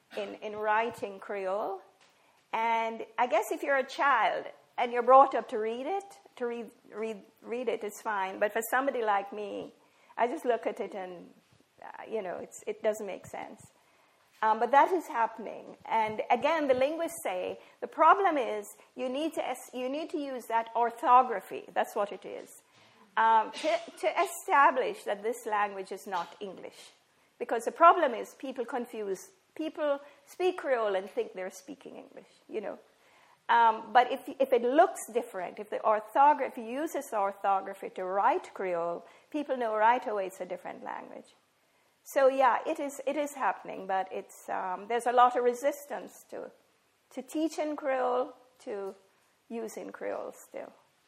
S2: in writing Creole. And I guess if you're a child and you're brought up to read it, it's fine. But for somebody like me, I just look at it and, it doesn't make sense. But that is happening. And again, the linguists say the problem is you need to use that orthography. That's what it is. To establish that this language is not English. Because the problem is people speak Creole and think they're speaking English, But if it looks different, if you use this orthography to write Creole, people know right away it's a different language. So yeah, it is happening, but there's a lot of resistance to teaching Creole, to using Creole still.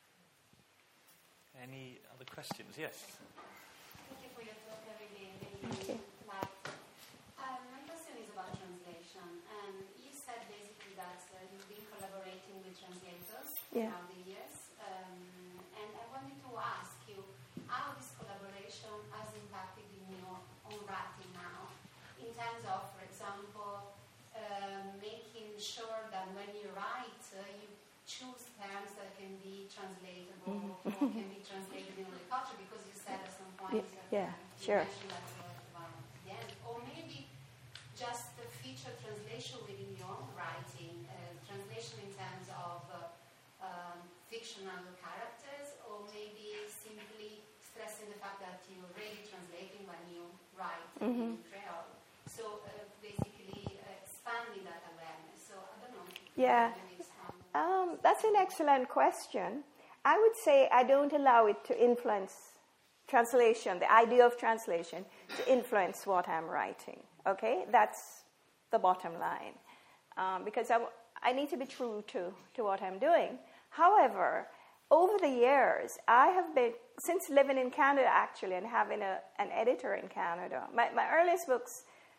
S1: Any other questions? Yes.
S4: Thank you for your talk. I really
S2: Thank you.
S4: liked it. My question is about translation. And you said basically that you've been collaborating with translators throughout the years. And I wanted to ask you how this collaboration has impacted in your own writing now, in terms of, for example, making sure that when you write, you choose terms that can be translatable or can be translated in the culture, because you said at some point you mentioned that about the end. Or maybe just the feature translation within your own writing, translation in terms of fictional characters, or maybe simply stressing the fact that you're already translating when you write in Creole. So basically expanding that awareness. So I don't know.
S2: Yeah. That's an excellent question. I would say I don't allow it to influence translation, the idea of translation, to influence what I'm writing. Okay? That's the bottom line. Because I need to be true to what I'm doing. However, over the years, I have been, since living in Canada actually, and having an editor in Canada, my earliest books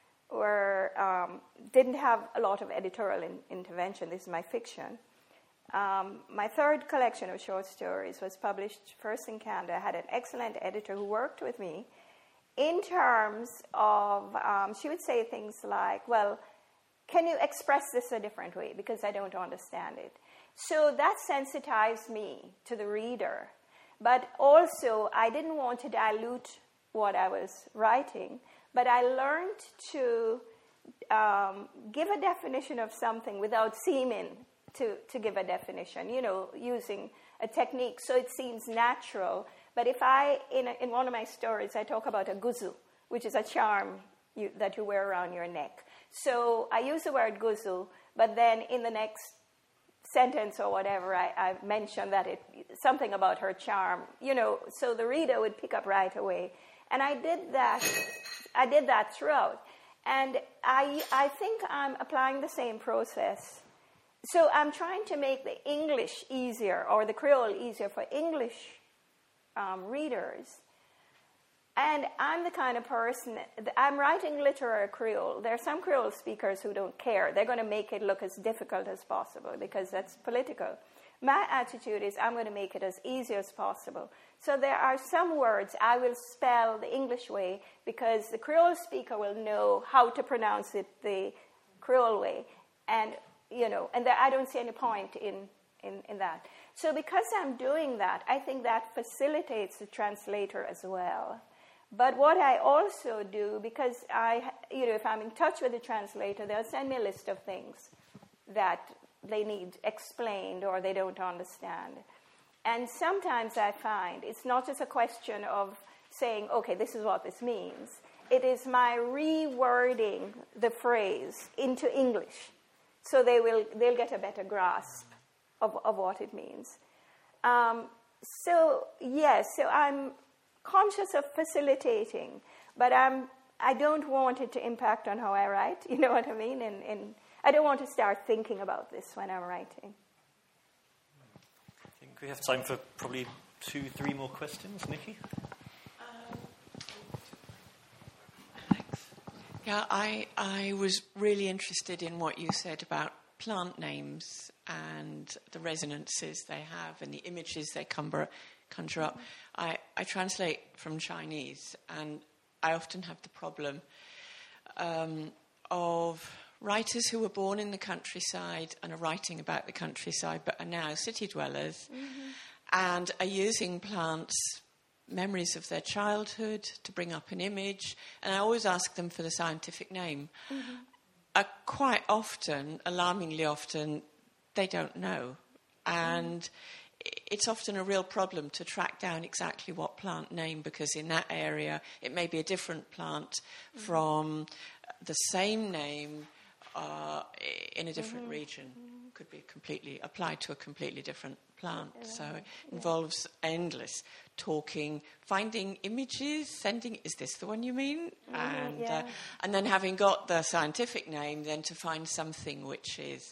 S2: didn't have a lot of editorial intervention. This is my fiction. My third collection of short stories was published first in Canada. I had an excellent editor who worked with me in terms of, she would say things like, well, can you express this a different way? Because I don't understand it. So that sensitized me to the reader. But also, I didn't want to dilute what I was writing, but I learned to give a definition of something without seeming to give a definition, using a technique so it seems natural. But if in one of my stories, I talk about a guzu, which is a charm that you wear around your neck. So I use the word guzu, but then in the next sentence or whatever, I mentioned that something about her charm, so the reader would pick up right away. And I did that throughout. And I think I'm applying the same process. So I'm trying to make the English easier, or the Creole easier for English readers. And I'm the kind of person, I'm writing literary Creole. There are some Creole speakers who don't care. They're going to make it look as difficult as possible because that's political. My attitude is I'm going to make it as easy as possible. So there are some words I will spell the English way because the Creole speaker will know how to pronounce it the Creole way. And, I don't see any point in that. So because I'm doing that, I think that facilitates the translator as well. But what I also do, because if I'm in touch with the translator, they'll send me a list of things that they need explained or they don't understand. And sometimes I find it's not just a question of saying, okay, this is what this means. It is my rewording the phrase into English. So they'll get a better grasp of what it means. So I'm conscious of facilitating, but I don't want it to impact on how I write. You know what I mean? And I don't want to start thinking about this when I'm writing.
S1: I think we have time for probably 2-3 more questions. Nikki?
S5: Thanks. Yeah, I was really interested in what you said about plant names and the resonances they have and the images they conjure up. I translate from Chinese, and I often have the problem of writers who were born in the countryside and are writing about the countryside but are now city dwellers and are using plants, memories of their childhood, to bring up an image. And I always ask them for the scientific name. Quite often, alarmingly often, they don't know. And it's often a real problem to track down exactly what plant name, because in that area it may be a different plant from the same name in a different region. Could be completely applied to a completely different plant. So it involves endless talking, finding images, sending, is this the one you mean? And then having got the scientific name, then to find something which is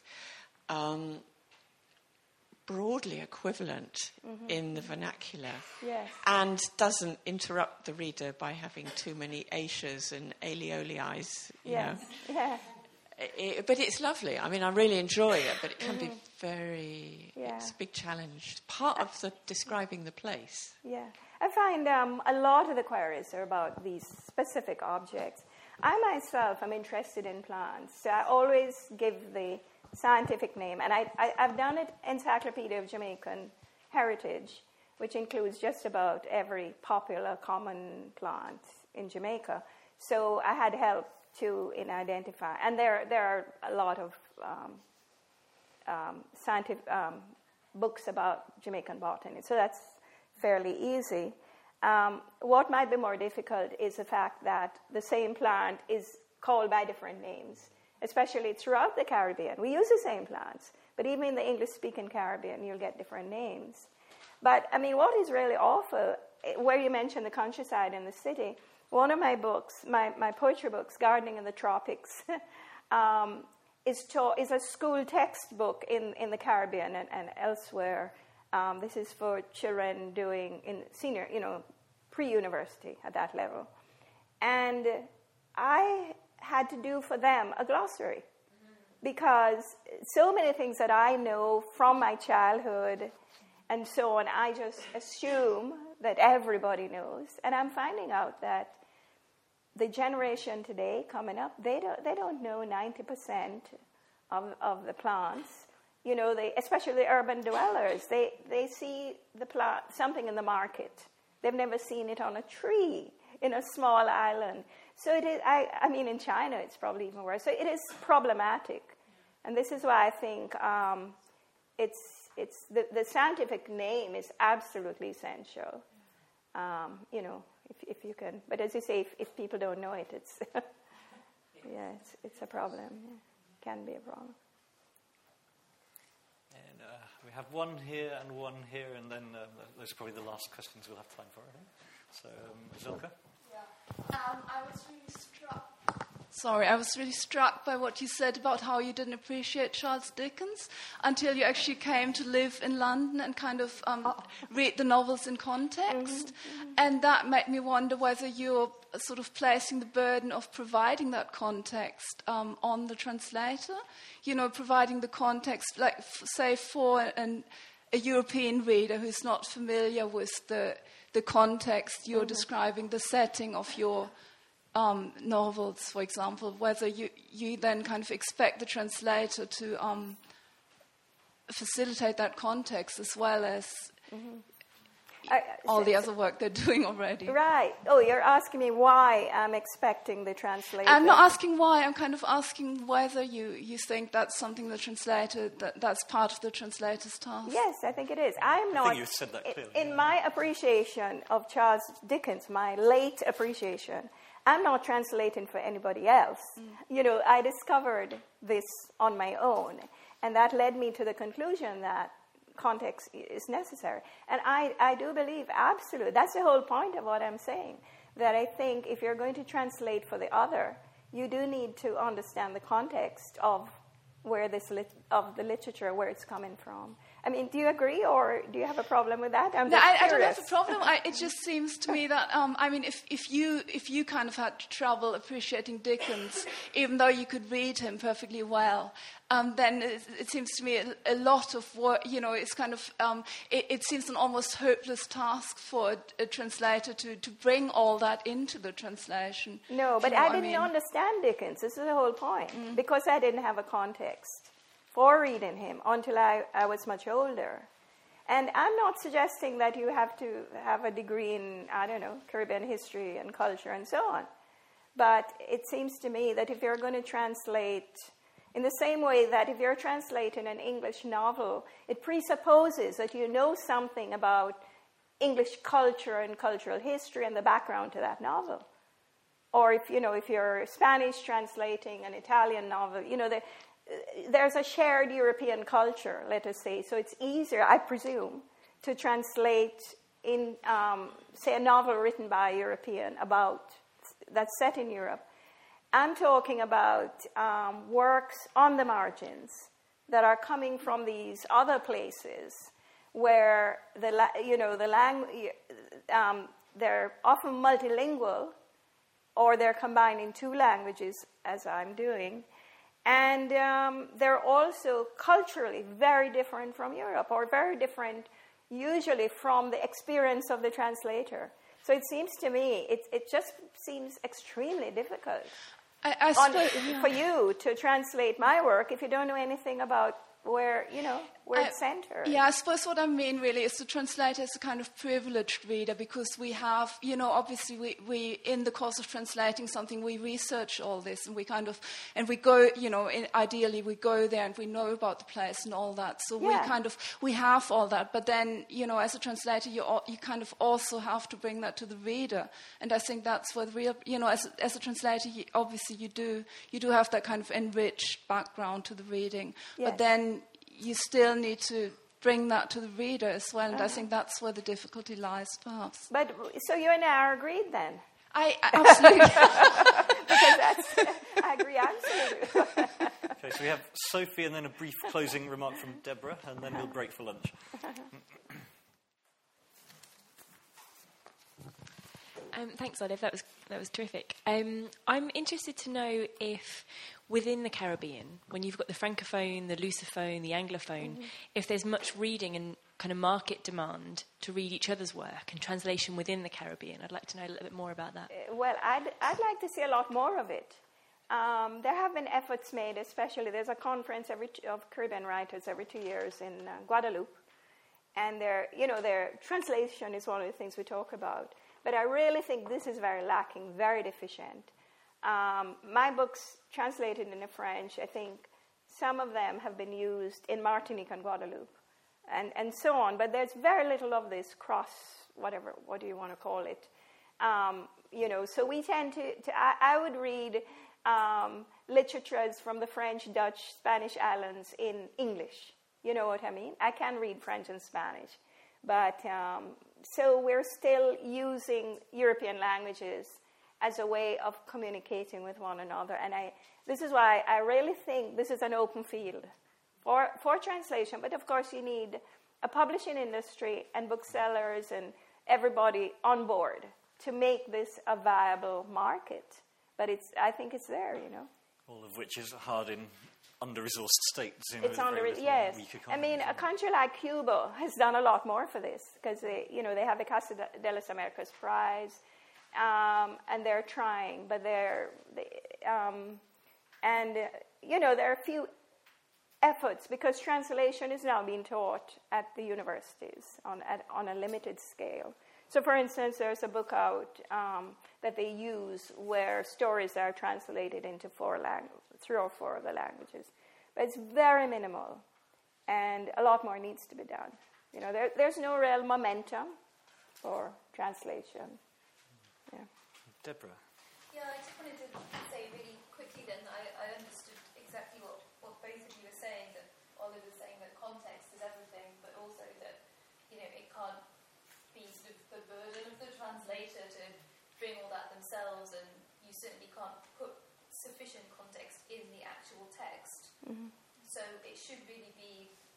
S5: broadly equivalent in the vernacular and doesn't interrupt the reader by having too many aishas and alioliis, you know. But it's lovely. I mean, I really enjoy it, but it can be very... It's a big challenge. Part of the describing the place.
S2: Yeah. I find a lot of the queries are about these specific objects. I myself am interested in plants, so I always give the scientific name. And I've done it Encyclopedia of Jamaican Heritage, which includes just about every popular common plant in Jamaica. So I had help too in identify, and there are a lot of scientific books about Jamaican botany, so that's fairly easy. What might be more difficult is the fact that the same plant is called by different names, especially throughout the Caribbean. We use the same plants, but even in the English-speaking Caribbean, you'll get different names. But, I mean, what is really awful, where you mentioned the countryside and the city, one of my books, my poetry books, Gardening in the Tropics, is a school textbook in the Caribbean and elsewhere. This is for children doing in senior, pre-university at that level. And I had to do for them a glossary because so many things that I know from my childhood and so on, I just assume that everybody knows. And I'm finding out that the generation today coming up, they don't know 90% of the plants. Especially the urban dwellers, they see the plant, something in the market. They've never seen it on a tree in a small island. So it is, I mean, in China, it's probably even worse. So it is problematic. And this is why I think it's the scientific name is absolutely essential. If you can, but as you say, if people don't know it, it's it's a problem. Yeah. It can be a problem.
S1: And we have one here and one here, and then those are probably the last questions we'll have time for, I think. So, Zilka?
S6: Yeah. I was really struck by what you said about how you didn't appreciate Charles Dickens until you actually came to live in London and kind of read the novels in context. And that made me wonder whether you're sort of placing the burden of providing that context on the translator, providing the context, like, say, for a European reader who's not familiar with the context you're describing, the setting of your novels, for example, whether you then kind of expect the translator to facilitate that context as well as all the other work they're doing already.
S2: Right. Oh, you're asking me why I'm expecting the translator.
S6: I'm not asking why. I'm kind of asking whether you think that's something the translator, that's part of the translator's task.
S2: Yes, I think it is. I think
S1: you said that clearly.
S2: In my appreciation of Charles Dickens, my late appreciation, I'm not translating for anybody else. I discovered this on my own, and that led me to the conclusion that context is necessary. And I do believe, absolutely, that's the whole point of what I'm saying, that I think if you're going to translate for the other, you do need to understand the context of where of the literature, where it's coming from. I mean, do you agree, or do you have a problem with that?
S6: I don't have a problem. It just seems to me that, I mean, if you kind of had trouble appreciating Dickens, even though you could read him perfectly well, then it seems to me a lot of work, it's kind of, it seems an almost hopeless task for a translator to bring all that into the translation.
S2: No, but I didn't understand Dickens. This is the whole point. Because I didn't have a context for reading him until I was much older. And I'm not suggesting that you have to have a degree in, I don't know, Caribbean history and culture and so on. But it seems to me that if you're going to translate, in the same way that if you're translating an English novel, it presupposes that you know something about English culture and cultural history and the background to that novel. Or if you're Spanish translating an Italian novel, there's a shared European culture, let us say, so it's easier, I presume, to translate in, say, a novel written by a European that's set in Europe. I'm talking about works on the margins that are coming from these other places where they're often multilingual, or they're combining two languages, as I'm doing. And they're also culturally very different from Europe, or very different usually from the experience of the translator. So it seems to me, it just seems extremely difficult for you to translate my work if you don't know anything about where it's centered.
S6: Yeah, I suppose what I mean really is the translator is a kind of privileged reader, because we have, obviously we in the course of translating something, we research all this, and we go, ideally we go there and we know about the place and all that. So we have all that. But then, as a translator, you kind of also have to bring that to the reader. And I think that's where the real, as a translator, you do have that kind of enriched background to the reading. Yes. But then you still need to bring that to the reader as well, and I think that's where the difficulty lies, perhaps.
S2: But so you and I are agreed then?
S6: I absolutely.
S2: Because I agree absolutely.
S1: Okay, so we have Sophie, and then a brief closing remark from Deborah, and then we'll break for lunch.
S7: Thanks, Olive. That was terrific. I'm interested to know if within the Caribbean, when you've got the Francophone, the Lusophone, the Anglophone, if there's much reading and kind of market demand to read each other's work and translation within the Caribbean. I'd like to know a little bit more about that.
S2: Well, I'd like to see a lot more of it. There have been efforts made, especially there's a conference of Caribbean writers every 2 years in Guadeloupe, and their translation is one of the things we talk about. But I really think this is very lacking, very deficient. My books translated into French, I think some of them have been used in Martinique and Guadeloupe, and so on. But there's very little of this what do you want to call it? So we tend to I would read literatures from the French, Dutch, Spanish islands in English. You know what I mean? I can read French and Spanish. But so we're still using European languages as a way of communicating with one another. And this is why I really think this is an open field for translation. But of course you need a publishing industry and booksellers and everybody on board to make this a viable market. But I think it's there,
S1: All of which is hard in under-resourced states.
S2: It's yes. I mean, a country like Cuba has done a lot more for this because they have the Casa de las Americas Prize, and they're trying, but there are a few efforts because translation is now being taught at the universities on a limited scale. So, for instance, there's a book out that they use where stories are translated into 3 or 4 of the languages. But it's very minimal, and a lot more needs to be done. There's no real momentum for translation. Yeah.
S1: Deborah.
S8: Yeah, I just wanted to say really quickly then, I understood exactly what both of you were saying, that Oliver was saying that context is everything, but also that, it can't be sort of the burden of the translator to bring all that themselves, and you certainly can't put sufficient context in the actual text. Mm-hmm. So it should really be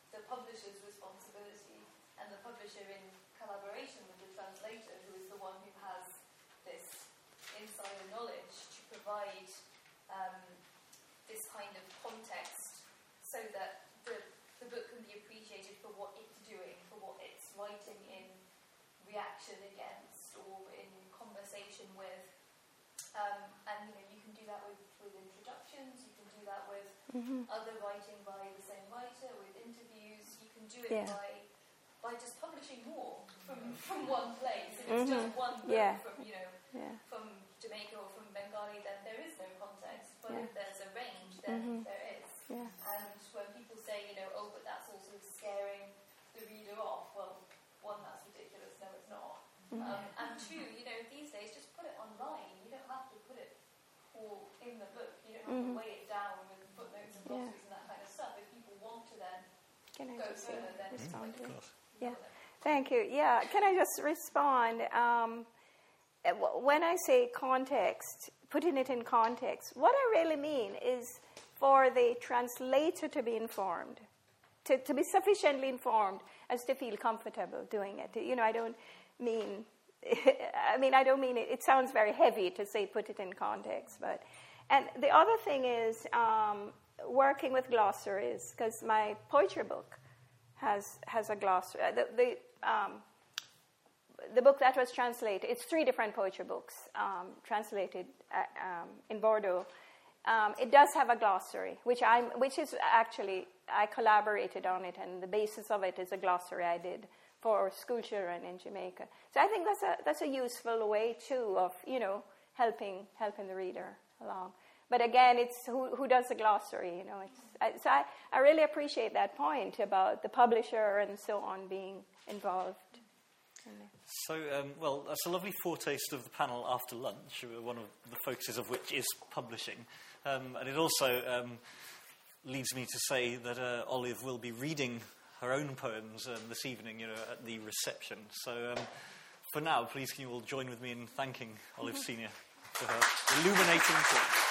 S8: the publisher's responsibility and the publisher in collaboration with the translator, who is the one who has this insider knowledge to provide this kind of context so that the book can be appreciated for what it's doing, for what it's writing in reaction against or in conversation with. And you can do that with introductions, you can do that with other writing by the same writer, with interviews. You can do it by just publishing more from one place. If it's just one book from Jamaica or from Bengali, then there is no context. But if there's a range, then there is. Yeah. And when people say, but that's also scaring the reader off, well, one, that's ridiculous. No, it's not. And two, these days, just put it online. You don't have to put it all in the book. You don't have to weigh it down with footnotes and glossaries and that kind of stuff. If people want to then go further, then respond to it.
S2: Yeah. Thank you. Yeah. Can I just respond? When I say context, putting it in context, what I really mean is for the translator to be informed, to be sufficiently informed as to feel comfortable doing it. I don't mean, I don't mean it. It sounds very heavy to say put it in context, but, and the other thing is working with glossaries, because my poetry book has a glossary. The book that was translated, it's 3 different poetry books translated in Bordeaux. It does have a glossary, which is actually, I collaborated on it, and the basis of it is a glossary I did for school children in Jamaica. So I think that's a useful way too of helping the reader along. But again, it's who does the glossary. So I really appreciate that point about the publisher and so on being involved.
S1: So, well, that's a lovely foretaste of the panel after lunch, one of the focuses of which is publishing. And it also leads me to say that Olive will be reading her own poems this evening, at the reception. So, for now, please can you all join with me in thanking Olive Senior for her illuminating talk.